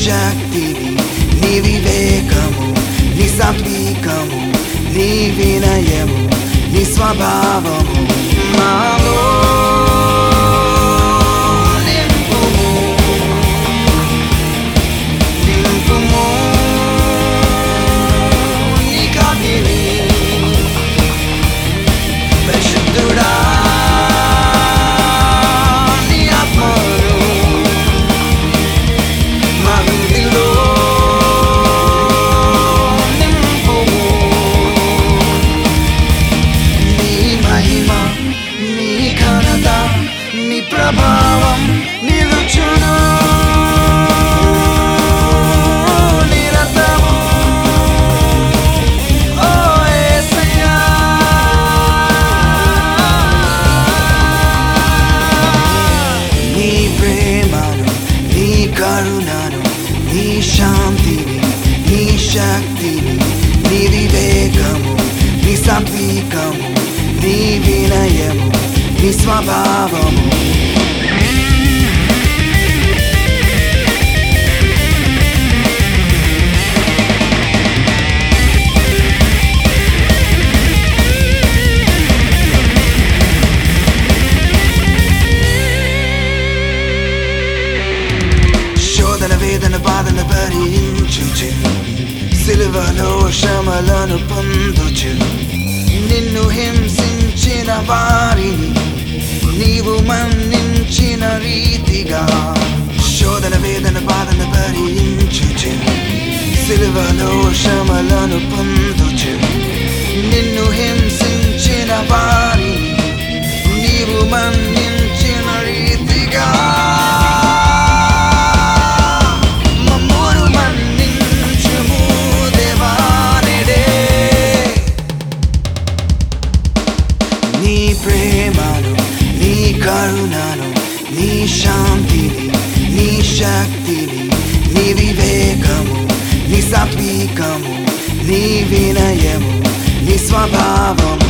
శక్తివి నీ వివేకము నీ సాత్వికము నీ వినయము నీ స్వభావము మాలో నింపుము నింపుము నీ కాంతిని పరిశుద్ధుడా నీ ఆత్మను మా హృదయంలో నింపుము నీ మహిమ నీ ఘనత నీ ప్రభావం నిలుచును నిరతము ఓ యేసయ్యా నీ ప్రేమను నీ కరుణను నీ శాంతిని నీ శక్తిని నీ వివేకము నీ సాత్వికము నీ వినయము నీ స్వభావము శోధన వేదన బాధను భరించుచు సిలువలో శ్రమలను పొందుచు నిన్ను హింసించిన వారిని నీవు మన్నించిన రీతిగా శోధన వేదన బాధను భరించుచు సిలువలో శ్రమలను పొందుచు నిన్ను హింసించిన వారిని నీవు మన్నించిన రీతిగా నీ ప్రేమను నీ కరుణను నీ శాంతిని నీ శక్తిని నీ వివేకము నీ సాత్వికము నీ వినయము నీ స్వభావము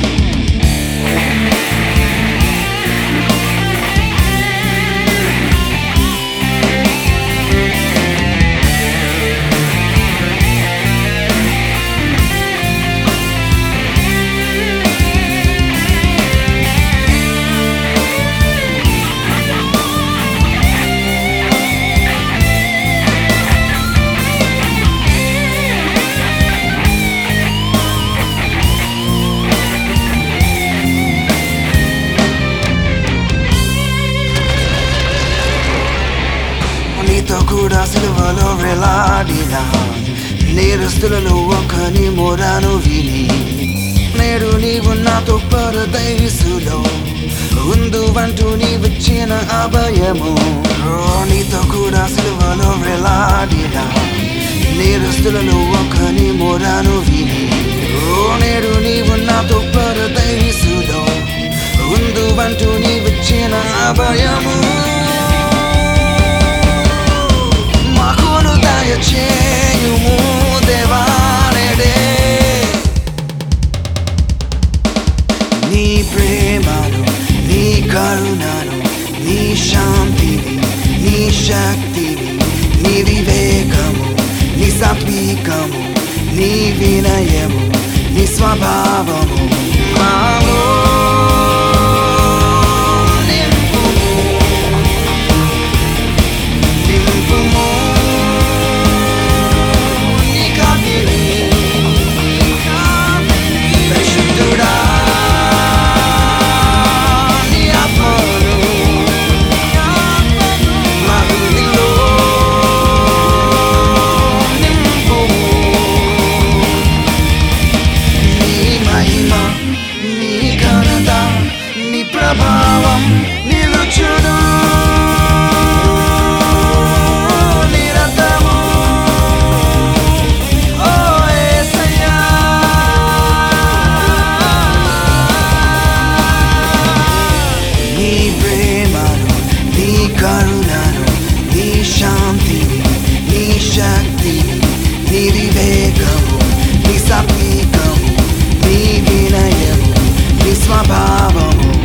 నీతో కూడా సిలువలో వేలాడిన నేరస్తులలో ఒకని మొరను విని నేడు నీవు నాతో పరదైసులో ఉందువంటూ నీవిచ్చిన అభయము నీతో కూడా సిలువలో వేలాడిన నేరస్తులలో ఒకని మొరను విని నేడు నీవు నాతో పరదైసులో ఉందువంటూ నీవిచ్చిన అభయము మాకును దయచేయుము దేవా నేడే నీ ప్రేమను నీ కరుణను నీ శాంతిని నీ శక్తిని నీ వివేకము నీ సాత్వికము నీ వినయము నీ స్వభావము మాలో ప్రభావం నిలుచును నిరతము ఓ యేసయ్యా నీ ప్రేమను నీ కరుణను నీ శాంతిని నీ శక్తిని నీ వివేకము నీ సాత్వికము నీ వినయము నీ స్వభావము